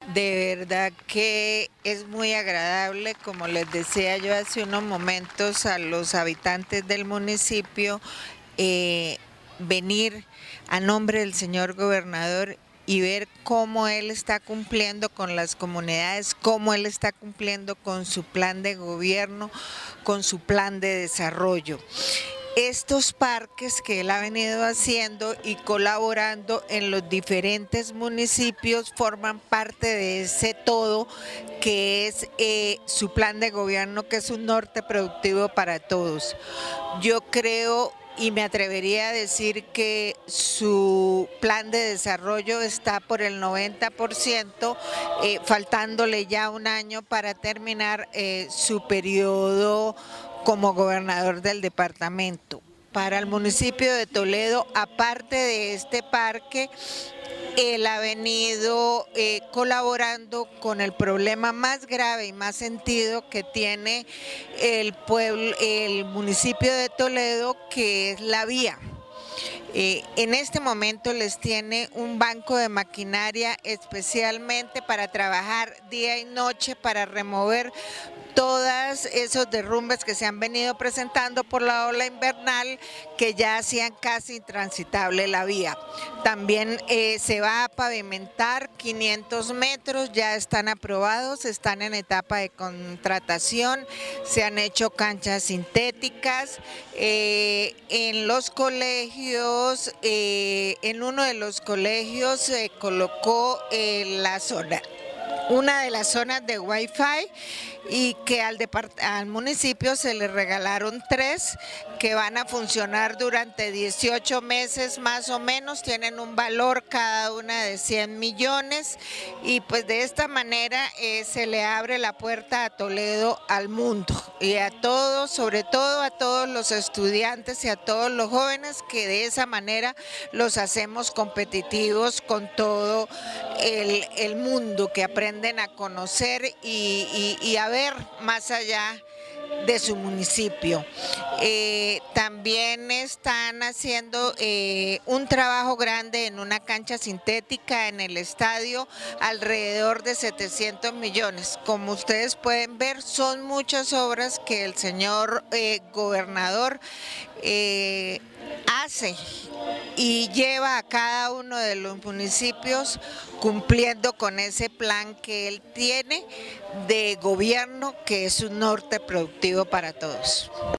De verdad que es muy agradable, como les decía yo hace unos momentos a los habitantes del municipio, venir a nombre del señor gobernador y ver cómo él está cumpliendo con las comunidades, cómo él está cumpliendo con su plan de gobierno, con su plan de desarrollo. Estos parques que él ha venido haciendo y colaborando en los diferentes municipios forman parte de ese todo que es su plan de gobierno, que es un norte productivo para todos. Yo creo y me atrevería a decir que su plan de desarrollo está por el 90%, faltándole ya un año para terminar su periodo como gobernador del departamento. Para el municipio de Toledo, aparte de este parque, él ha venido colaborando con el problema más grave y más sentido que tiene el municipio de Toledo, que es la vía. En este momento les tiene un banco de maquinaria especialmente para trabajar día y noche para remover todos esos derrumbes que se han venido presentando por la ola invernal, que ya hacían casi intransitable la vía. También se va a pavimentar 500 metros, ya están aprobados, están en etapa de contratación, se han hecho canchas sintéticas. En los colegios, en uno de los colegios se colocó una de las zonas de Wi-Fi, y que al municipio se le regalaron 3 que van a funcionar durante 18 meses más o menos, tienen un valor cada una de 100 millones y pues de esta manera se le abre la puerta a Toledo al mundo y a todos, sobre todo a todos los estudiantes y a todos los jóvenes, que de esa manera los hacemos competitivos con todo el mundo, que aprenden a conocer y a ver más allá de su municipio. También están haciendo un trabajo grande en una cancha sintética en el estadio, alrededor de 700 millones. Como ustedes pueden ver, son muchas obras que el señor gobernador hace y lleva a cada uno de los municipios cumpliendo con ese plan que él tiene de gobierno, que es un norte productivo para todos.